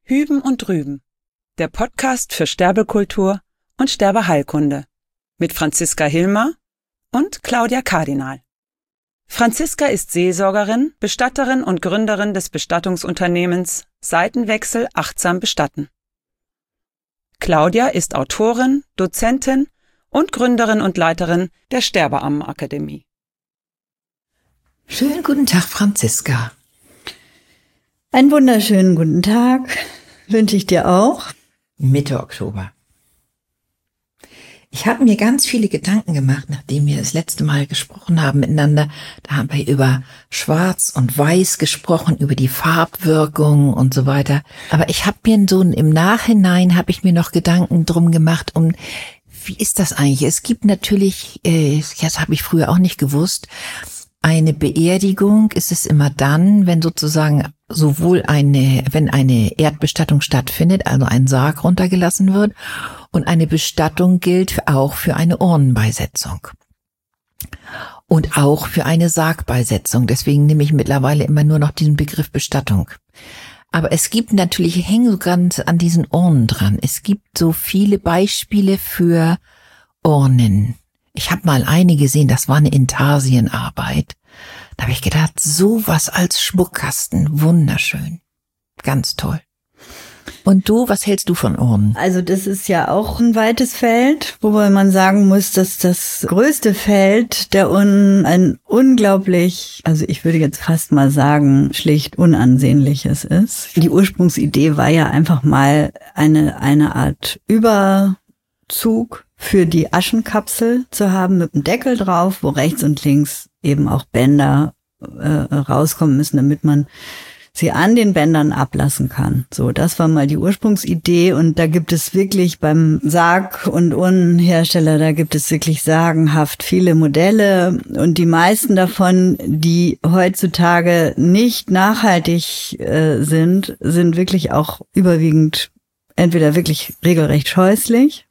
Hüben und Drüben, der Podcast für Sterbekultur und Sterbeheilkunde mit Franziska Hilmer und Claudia Kardinal. Franziska ist Seelsorgerin, Bestatterin und Gründerin des Bestattungsunternehmens Seitenwechsel achtsam bestatten. Claudia ist Autorin, Dozentin und Gründerin und Leiterin der Sterbeammenakademie. Schönen guten Tag, Franziska. Einen wunderschönen guten Tag wünsche ich dir auch. Mitte Oktober. Ich habe mir ganz viele Gedanken gemacht, nachdem wir das letzte Mal gesprochen haben miteinander. Da haben wir über Schwarz und Weiß gesprochen, über die Farbwirkung und so weiter. Aber ich habe mir so im Nachhinein habe ich mir noch Gedanken drum gemacht, wie ist das eigentlich? Es gibt natürlich, das habe ich früher auch nicht gewusst, eine Beerdigung ist es immer dann, wenn sozusagen wenn eine Erdbestattung stattfindet, also ein Sarg runtergelassen wird, und eine Bestattung gilt auch für eine Urnenbeisetzung und auch für eine Sargbeisetzung. Deswegen nehme ich mittlerweile immer nur noch diesen Begriff Bestattung. Aber es gibt natürlich, ich hänge ganz an diesen Urnen dran. Es gibt so viele Beispiele für Urnen. Ich habe mal eine gesehen, das war eine Intarsienarbeit. Da habe ich gedacht, sowas als Schmuckkasten, wunderschön, ganz toll. Und du, was hältst du von Urnen? Also das ist ja auch ein weites Feld, wobei man sagen muss, dass das größte Feld der Urnen ein unglaublich, also ich würde jetzt fast mal sagen, schlicht unansehnliches ist. Die Ursprungsidee war ja einfach mal eine Art Überzug für die Aschenkapsel zu haben mit einem Deckel drauf, wo rechts und links eben auch Bänder rauskommen müssen, damit man sie an den Bändern ablassen kann. So, das war mal die Ursprungsidee, und da gibt es wirklich beim Sarg- und Urnenhersteller, da gibt es wirklich sagenhaft viele Modelle, und die meisten davon, die heutzutage nicht nachhaltig sind wirklich auch überwiegend entweder wirklich regelrecht scheußlich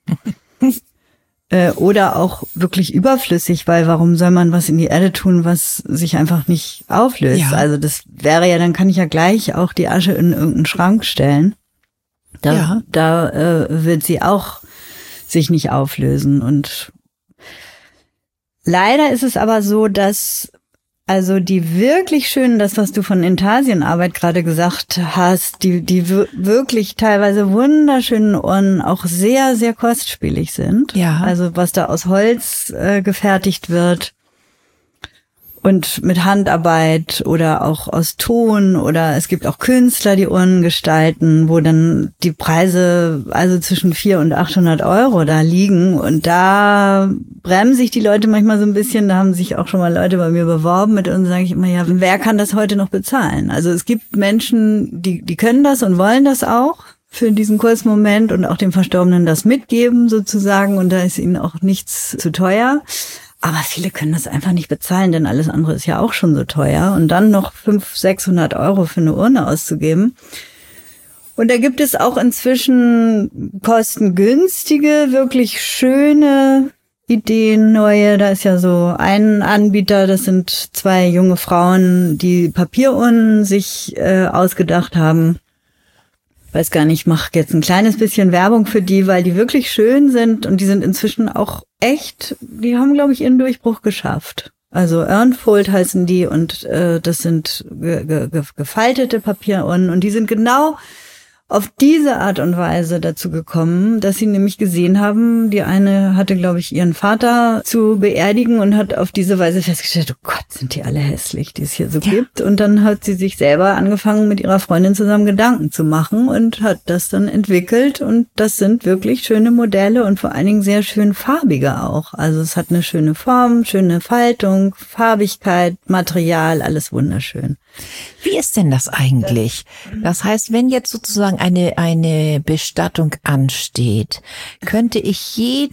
oder auch wirklich überflüssig, weil warum soll man was in die Erde tun, was sich einfach nicht auflöst? Ja. Also das wäre ja, dann kann ich ja gleich auch die Asche in irgendeinen Schrank stellen. Da wird sie auch sich nicht auflösen. Und leider ist es aber so, dass also die wirklich schönen, das, was du von Intarsienarbeit gerade gesagt hast, die wirklich teilweise wunderschönen Urnen auch sehr, sehr kostspielig sind. Ja. Also was da aus Holz gefertigt wird und mit Handarbeit oder auch aus Ton, oder es gibt auch Künstler, die Urnen gestalten, wo dann die Preise also zwischen 400 und 800 Euro da liegen, und da bremsen sich die Leute manchmal so ein bisschen. Da haben sich auch schon mal Leute bei mir beworben mit, und sage ich immer, ja, wer kann das heute noch bezahlen? Also es gibt Menschen, die können das und wollen das auch für diesen kurzen Moment und auch dem Verstorbenen das mitgeben sozusagen, und da ist ihnen auch nichts zu teuer. Aber viele können das einfach nicht bezahlen, denn alles andere ist ja auch schon so teuer. Und dann noch 500, 600 Euro für eine Urne auszugeben. Und da gibt es auch inzwischen kostengünstige, wirklich schöne Ideen, neue. Da ist ja so ein Anbieter, das sind 2 junge Frauen, die Papierurnen sich ausgedacht haben. Weiß gar nicht, ich mache jetzt ein kleines bisschen Werbung für die, weil die wirklich schön sind, und die sind inzwischen auch echt, die haben, glaube ich, ihren Durchbruch geschafft. Also Urnfold heißen die, und das sind gefaltete Papierurnen, und die sind genau auf diese Art und Weise dazu gekommen, dass sie nämlich gesehen haben, die eine hatte, glaube ich, ihren Vater zu beerdigen und hat auf diese Weise festgestellt, oh Gott, sind die alle hässlich, die es hier so gibt. Und dann hat sie sich selber angefangen, mit ihrer Freundin zusammen Gedanken zu machen und hat das dann entwickelt. Und das sind wirklich schöne Modelle und vor allen Dingen sehr schön farbige auch. Also es hat eine schöne Form, schöne Faltung, Farbigkeit, Material, alles wunderschön. Wie ist denn das eigentlich? Das heißt, wenn jetzt sozusagen eine Bestattung ansteht, könnte ich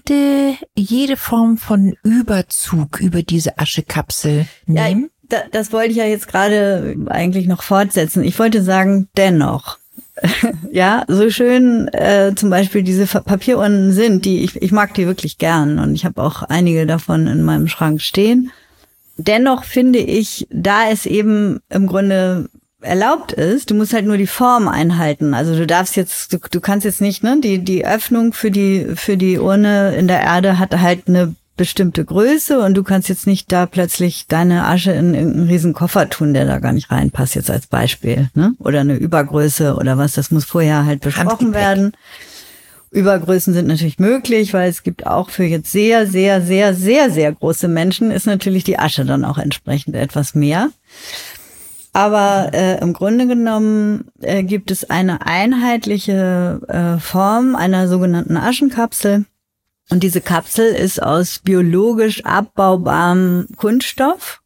jede Form von Überzug über diese Aschekapsel nehmen? Ja, das wollte ich ja jetzt gerade eigentlich noch fortsetzen. Ich wollte sagen, dennoch. Ja, so schön zum Beispiel diese Papierurnen sind, ich mag die wirklich gern, und ich habe auch einige davon in meinem Schrank stehen. Dennoch finde ich, da es eben im Grunde erlaubt ist. Du musst halt nur die Form einhalten. Also du kannst jetzt nicht, ne, die Öffnung für die Urne in der Erde hat halt eine bestimmte Größe und du kannst jetzt nicht da plötzlich deine Asche in irgendeinen riesen Koffer tun, der da gar nicht reinpasst, jetzt als Beispiel, ne? Oder eine Übergröße oder was, das muss vorher halt besprochen werden. Übergrößen sind natürlich möglich, weil es gibt auch für jetzt sehr, sehr, sehr, sehr, sehr große Menschen ist natürlich die Asche dann auch entsprechend etwas mehr. Aber im Grunde genommen gibt es eine einheitliche Form einer sogenannten Aschenkapsel. Und diese Kapsel ist aus biologisch abbaubarem Kunststoff.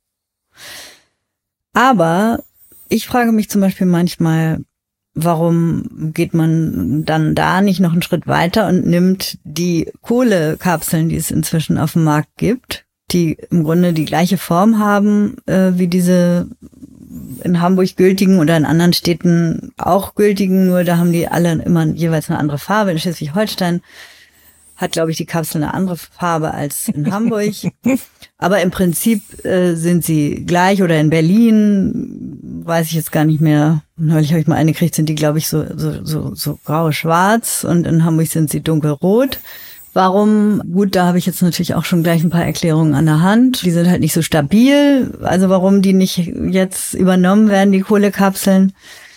Aber ich frage mich zum Beispiel manchmal, warum geht man dann da nicht noch einen Schritt weiter und nimmt die Kohlekapseln, die es inzwischen auf dem Markt gibt, die im Grunde die gleiche Form haben wie diese in Hamburg gültigen oder in anderen Städten auch gültigen, nur da haben die alle immer jeweils eine andere Farbe. In Schleswig-Holstein hat, glaube ich, die Kapsel eine andere Farbe als in Hamburg. Aber im Prinzip sind sie gleich. Oder in Berlin, weiß ich jetzt gar nicht mehr. Neulich habe ich mal eine gekriegt, sind die, glaube ich, so grau-schwarz. Und in Hamburg sind sie dunkelrot. Warum? Gut, da habe ich jetzt natürlich auch schon gleich ein paar Erklärungen an der Hand. Die sind halt nicht so stabil. Also warum die nicht jetzt übernommen werden, die Kohlekapseln?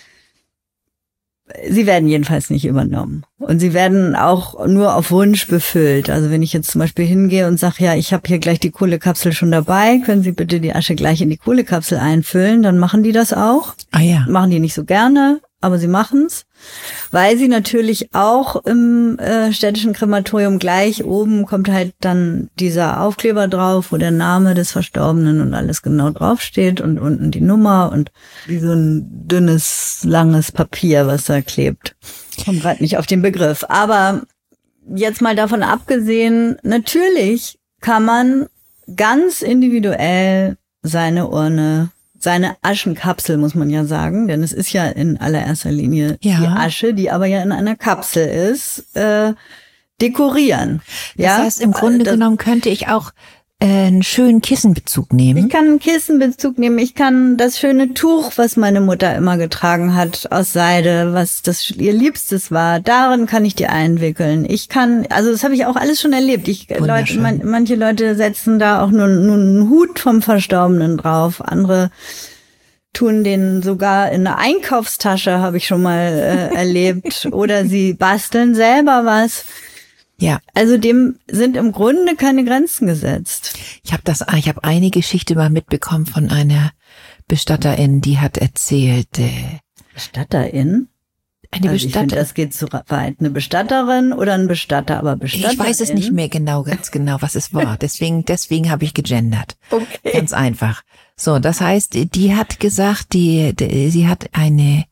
Sie werden jedenfalls nicht übernommen. Und sie werden auch nur auf Wunsch befüllt. Also wenn ich jetzt zum Beispiel hingehe und sage, ja, ich habe hier gleich die Kohlekapsel schon dabei, können Sie bitte die Asche gleich in die Kohlekapsel einfüllen, dann machen die das auch. Ah ja. Machen die nicht so gerne, aber sie machen's. Weil sie natürlich auch im städtischen Krematorium gleich oben kommt halt dann dieser Aufkleber drauf, wo der Name des Verstorbenen und alles genau draufsteht und unten die Nummer und wie so ein dünnes, langes Papier, was da klebt. Ich komme gerade nicht auf den Begriff. Aber jetzt mal davon abgesehen, natürlich kann man ganz individuell seine Urne, seine Aschenkapsel, muss man ja sagen, denn es ist ja in allererster Linie die Asche, die aber ja in einer Kapsel ist, dekorieren. Das heißt, im Grunde genommen könnte ich auch einen schönen Kissenbezug nehmen. Ich kann einen Kissenbezug nehmen. Ich kann das schöne Tuch, was meine Mutter immer getragen hat, aus Seide, was das ihr Liebstes war, darin kann ich die einwickeln. Ich kann, also das habe ich auch alles schon erlebt. Manche Leute setzen da auch nur einen Hut vom Verstorbenen drauf. Andere tun den sogar in eine Einkaufstasche, habe ich schon mal erlebt. Oder sie basteln selber was. Ja. Also dem sind im Grunde keine Grenzen gesetzt. Ich habe eine Geschichte mal mitbekommen von einer Bestatterin, die hat erzählt. Bestatterin? Eine Bestatterin. Ich finde, das geht zu weit. Eine Bestatterin oder ein Bestatter, aber Bestatterin. Ich weiß es nicht mehr ganz genau, was es war. Deswegen habe ich gegendert. Okay. Ganz einfach. So, das heißt, die hat gesagt, sie hat eine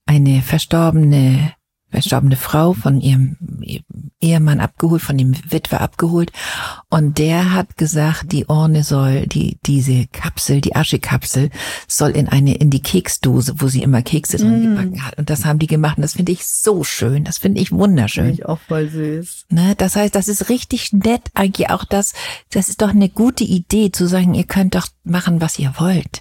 verstorbene Frau von ihrem Ehemann abgeholt, von dem Witwer abgeholt. Und der hat gesagt, die Urne soll, diese Kapsel, die Aschekapsel, soll in die Keksdose, wo sie immer Kekse drin gebacken hat. Und das haben die gemacht. Und das finde ich so schön. Das finde ich wunderschön. Finde ich auch voll süß. Ne, das heißt, das ist richtig nett. Eigentlich auch das ist doch eine gute Idee, zu sagen, ihr könnt doch machen, was ihr wollt.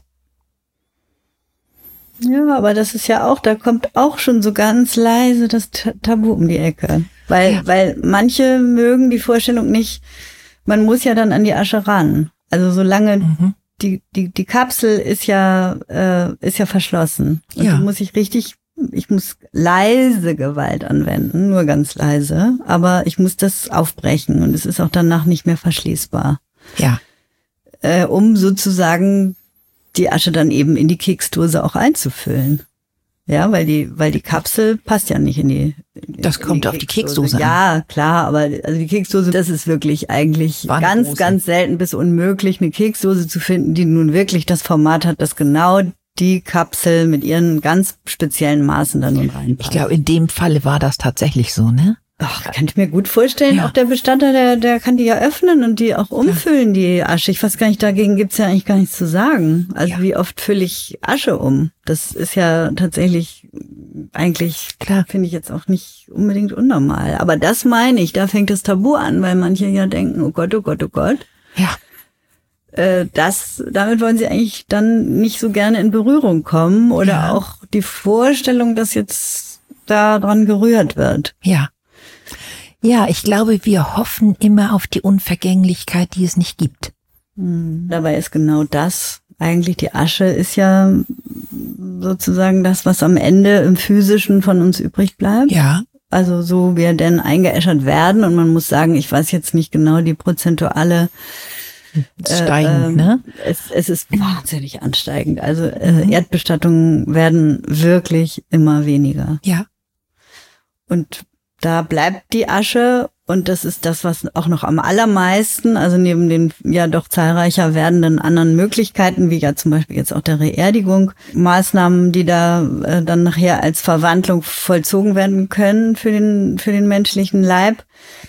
Ja, aber das ist ja auch, da kommt auch schon so ganz leise das Tabu um die Ecke. Weil manche mögen die Vorstellung nicht, man muss ja dann an die Asche ran. Also solange die Kapsel ist ja verschlossen. Und ja. Ich muss leise Gewalt anwenden, nur ganz leise, aber ich muss das aufbrechen und es ist auch danach nicht mehr verschließbar. Ja. Um sozusagen die Asche dann eben in die Keksdose auch einzufüllen. Ja, weil die Kapsel passt ja nicht in die Das kommt auf die Keksdose an. Ja, klar, aber also die Keksdose, das ist wirklich eigentlich ganz selten bis unmöglich, eine Keksdose zu finden, die nun wirklich das Format hat, das genau die Kapsel mit ihren ganz speziellen Maßen dann nun reinpasst. Ich glaube, in dem Falle war das tatsächlich so, ne? Ach, kann ich mir gut vorstellen. Ja. Auch der Bestatter, der kann die ja öffnen und die auch umfüllen, die Asche. Ich weiß gar nicht, dagegen gibt's ja eigentlich gar nichts zu sagen. Also wie oft fülle ich Asche um? Das ist ja tatsächlich eigentlich, finde ich jetzt auch nicht unbedingt unnormal. Aber das meine ich, da fängt das Tabu an, weil manche ja denken, oh Gott, oh Gott, oh Gott. Ja. damit wollen sie eigentlich dann nicht so gerne in Berührung kommen oder auch die Vorstellung, dass jetzt da dran gerührt wird. Ja. Ja, ich glaube, wir hoffen immer auf die Unvergänglichkeit, die es nicht gibt. Dabei ist genau das. Eigentlich die Asche ist ja sozusagen das, was am Ende im Physischen von uns übrig bleibt. Ja. Also so wir denn eingeäschert werden und man muss sagen, ich weiß jetzt nicht genau die prozentuale steigend, ne? Es ist wahnsinnig ansteigend. Also Erdbestattungen werden wirklich immer weniger. Ja. Und da bleibt die Asche und das ist das, was auch noch am allermeisten, also neben den ja doch zahlreicher werdenden anderen Möglichkeiten, wie ja zum Beispiel jetzt auch der Reerdigung, Maßnahmen, die da dann nachher als Verwandlung vollzogen werden können für den menschlichen Leib.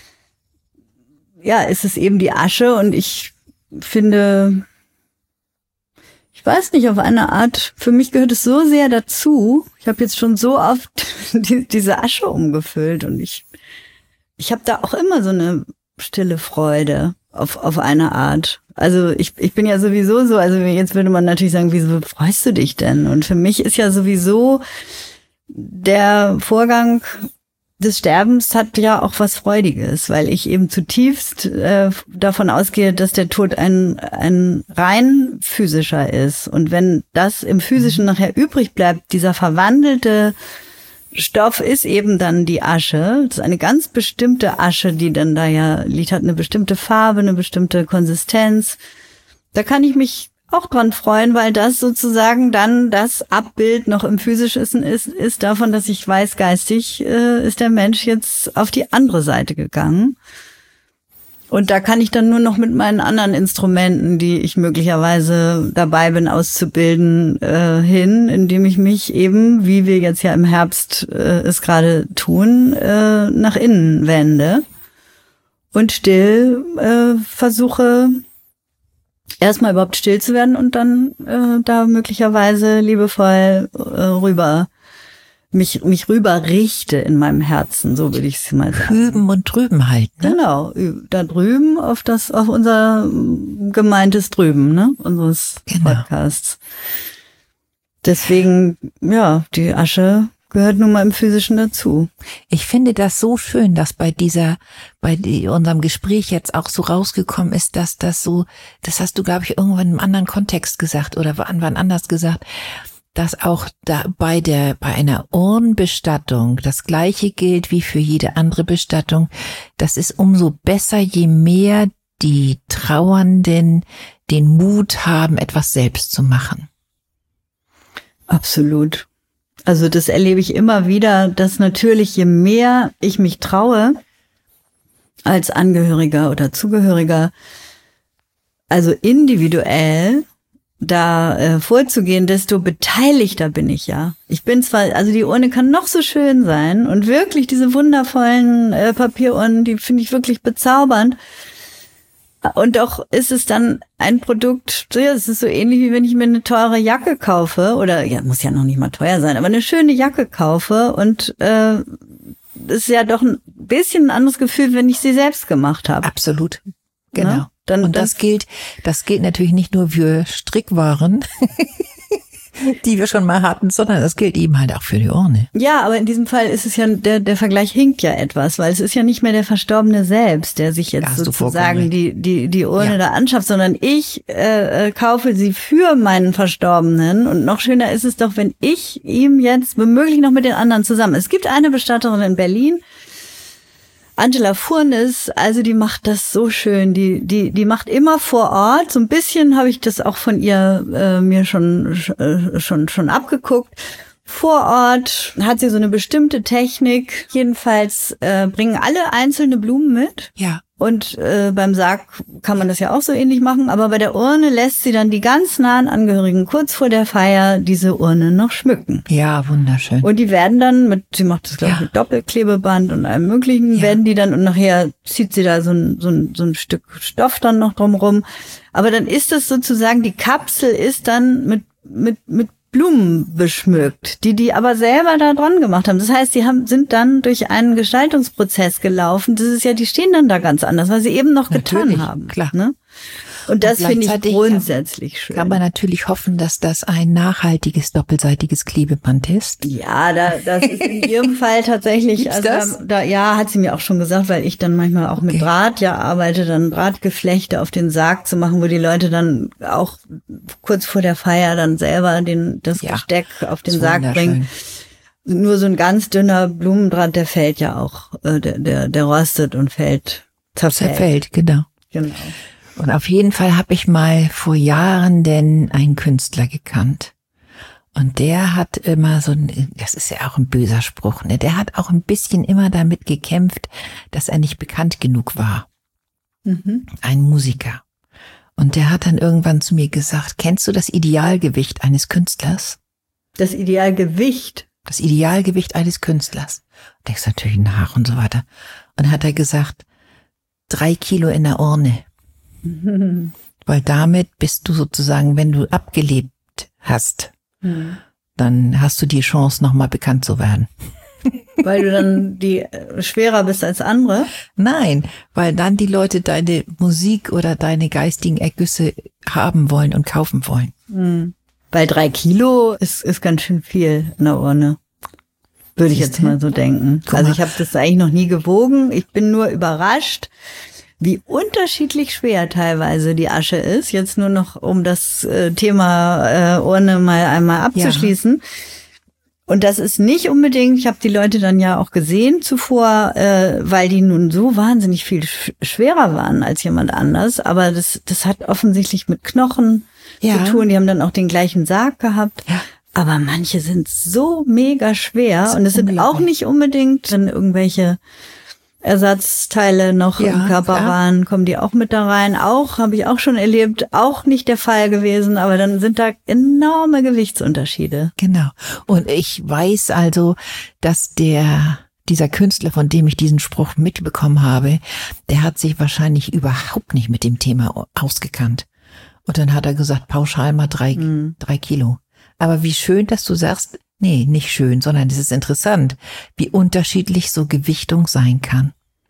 Ja, ist es eben die Asche und ich finde, ich weiß nicht, auf eine Art, für mich gehört es so sehr dazu. Ich habe jetzt schon so oft diese Asche umgefüllt und ich habe da auch immer so eine stille Freude auf eine Art. Also ich bin ja sowieso so, also jetzt würde man natürlich sagen, wieso freust du dich denn? Und für mich ist ja sowieso der Vorgang des Sterbens hat ja auch was Freudiges, weil ich eben zutiefst davon ausgehe, dass der Tod ein rein physischer ist. Und wenn das im Physischen nachher übrig bleibt, dieser verwandelte Stoff ist eben dann die Asche. Das ist eine ganz bestimmte Asche, die dann da ja liegt, hat eine bestimmte Farbe, eine bestimmte Konsistenz. Da kann ich mich auch dran freuen, weil das sozusagen dann das Abbild noch im Physischen ist davon, dass ich weiß, geistig ist der Mensch jetzt auf die andere Seite gegangen. Und da kann ich dann nur noch mit meinen anderen Instrumenten, die ich möglicherweise dabei bin auszubilden, indem ich mich eben, wie wir jetzt ja im Herbst es gerade tun, nach innen wende und still versuche, erstmal überhaupt still zu werden und dann da möglicherweise liebevoll mich rüber richte in meinem Herzen, so würde ich es mal sagen. Hüben und drüben halten. Ne? Genau, da drüben auf unser gemeintes Drüben, ne, unseres Podcasts. Deswegen, ja, die Asche gehört nun mal im Physischen dazu. Ich finde das so schön, dass bei unserem Gespräch jetzt auch so rausgekommen ist, dass das hast du, glaube ich, irgendwann in einem anderen Kontext gesagt oder wann anders gesagt, dass auch da bei einer Urnenbestattung das Gleiche gilt wie für jede andere Bestattung. Das ist umso besser, je mehr die Trauernden den Mut haben, etwas selbst zu machen. Absolut. Also das erlebe ich immer wieder, dass natürlich je mehr ich mich traue als Angehöriger oder Zugehöriger, also individuell da vorzugehen, desto beteiligter bin ich ja. Ich bin zwar, also die Urne kann noch so schön sein und wirklich diese wundervollen Papierurnen, die finde ich wirklich bezaubernd. Und doch ist es dann ein Produkt, ja, es ist so ähnlich wie wenn ich mir eine teure Jacke kaufe oder, ja, muss ja noch nicht mal teuer sein, aber eine schöne Jacke kaufe und das ist ja doch ein bisschen ein anderes Gefühl, wenn ich sie selbst gemacht habe. Absolut, genau. Ja? Das gilt natürlich nicht nur für Strickwaren, die wir schon mal hatten, sondern das gilt eben halt auch für die Urne. Ja, aber in diesem Fall ist es ja, der Vergleich hinkt ja etwas, weil es ist ja nicht mehr der Verstorbene selbst, der sich jetzt sozusagen die Urne da anschafft, sondern ich kaufe sie für meinen Verstorbenen und noch schöner ist es doch, wenn ich ihm jetzt womöglich noch mit den anderen zusammen. Es gibt eine Bestatterin in Berlin, Angela Furnes, also die macht das so schön, die macht immer vor Ort, so ein bisschen habe ich das auch von ihr mir schon abgeguckt. Vor Ort hat sie so eine bestimmte Technik, jedenfalls bringen alle einzelne Blumen mit. Ja. Und beim Sarg kann man das ja auch so ähnlich machen, aber bei der Urne lässt sie dann die ganz nahen Angehörigen kurz vor der Feier diese Urne noch schmücken. Ja, wunderschön. Und die werden dann sie macht das, glaube ich, mit Doppelklebeband und allem Möglichen, werden die dann, und nachher zieht sie da so ein Stück Stoff dann noch drumrum. Aber dann ist das sozusagen, die Kapsel ist dann mit Blumen beschmückt, die aber selber da dran gemacht haben. Das heißt, sind dann durch einen Gestaltungsprozess gelaufen. Das ist ja, die stehen dann da ganz anders, weil sie eben noch getan haben. Klar. Ne? Und das finde ich gleichzeitig grundsätzlich schön. Kann man natürlich hoffen, dass das ein nachhaltiges, doppelseitiges Klebeband ist. Ja, das ist in ihrem Fall tatsächlich, Gibt's also das? ja, hat sie mir auch schon gesagt, weil ich dann manchmal auch mit Draht arbeite, dann Drahtgeflechte auf den Sarg zu machen, wo die Leute dann auch kurz vor der Feier dann selber das Gesteck auf den Sarg bringen. Nur so ein ganz dünner Blumendraht, der fällt ja auch, der rostet und zerfällt, genau. Genau. Und auf jeden Fall habe ich mal vor Jahren denn einen Künstler gekannt. Und der hat immer das ist ja auch ein böser Spruch, ne? Der hat auch ein bisschen immer damit gekämpft, dass er nicht bekannt genug war. Mhm. Ein Musiker. Und der hat dann irgendwann zu mir gesagt, kennst du das Idealgewicht eines Künstlers? Das Idealgewicht? Das Idealgewicht eines Künstlers. Denkst natürlich nach und so weiter. Und hat er gesagt, 3 Kilo in der Urne. Mhm. Weil damit bist du sozusagen, wenn du abgelebt hast, dann hast du die Chance, nochmal bekannt zu werden. Weil du dann schwerer bist als andere? Nein, weil dann die Leute deine Musik oder deine geistigen Ergüsse haben wollen und kaufen wollen. Mhm. Weil 3 Kilo ist ganz schön viel in der Urne. Würde ich jetzt mal so denken. Also ich habe das eigentlich noch nie gewogen. Ich bin nur überrascht, wie unterschiedlich schwer teilweise die Asche ist. Jetzt nur noch, um das Thema Urne mal einmal abzuschließen. Ja. Und das ist nicht unbedingt, ich habe die Leute dann ja auch gesehen zuvor, weil die nun so wahnsinnig viel schwerer waren als jemand anders. Aber das hat offensichtlich mit Knochen zu tun. Die haben dann auch den gleichen Sarg gehabt. Ja. Aber manche sind so mega schwer und es sind auch nicht unbedingt, wenn irgendwelche Ersatzteile noch im Körper waren, kommen die auch mit da rein. Auch, habe ich auch schon erlebt, auch nicht der Fall gewesen, aber dann sind da enorme Gewichtsunterschiede. Genau. Und ich weiß also, dass dieser Künstler, von dem ich diesen Spruch mitbekommen habe, der hat sich wahrscheinlich überhaupt nicht mit dem Thema ausgekannt. Und dann hat er gesagt, pauschal mal 3 Kilo. Aber wie schön, dass du sagst, nee, nicht schön, sondern es ist interessant, wie unterschiedlich so Gewichtung sein kann.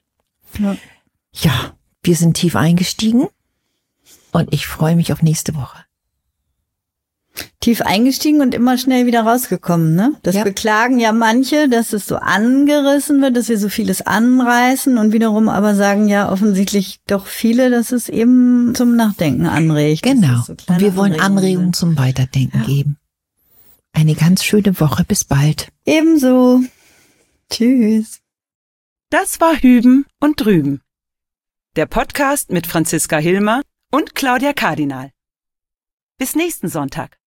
Ja, wir sind tief eingestiegen und ich freue mich auf nächste Woche. Tief eingestiegen und immer schnell wieder rausgekommen, ne? Das beklagen ja manche, dass es so angerissen wird, dass wir so vieles anreißen und wiederum aber sagen ja offensichtlich doch viele, dass es eben zum Nachdenken anregt. Genau. So und wir wollen Anregungen zum Weiterdenken geben. Eine ganz schöne Woche. Bis bald. Ebenso. Tschüss. Das war Hüben und Drüben. Der Podcast mit Franziska Hilmer und Claudia Kardinal. Bis nächsten Sonntag.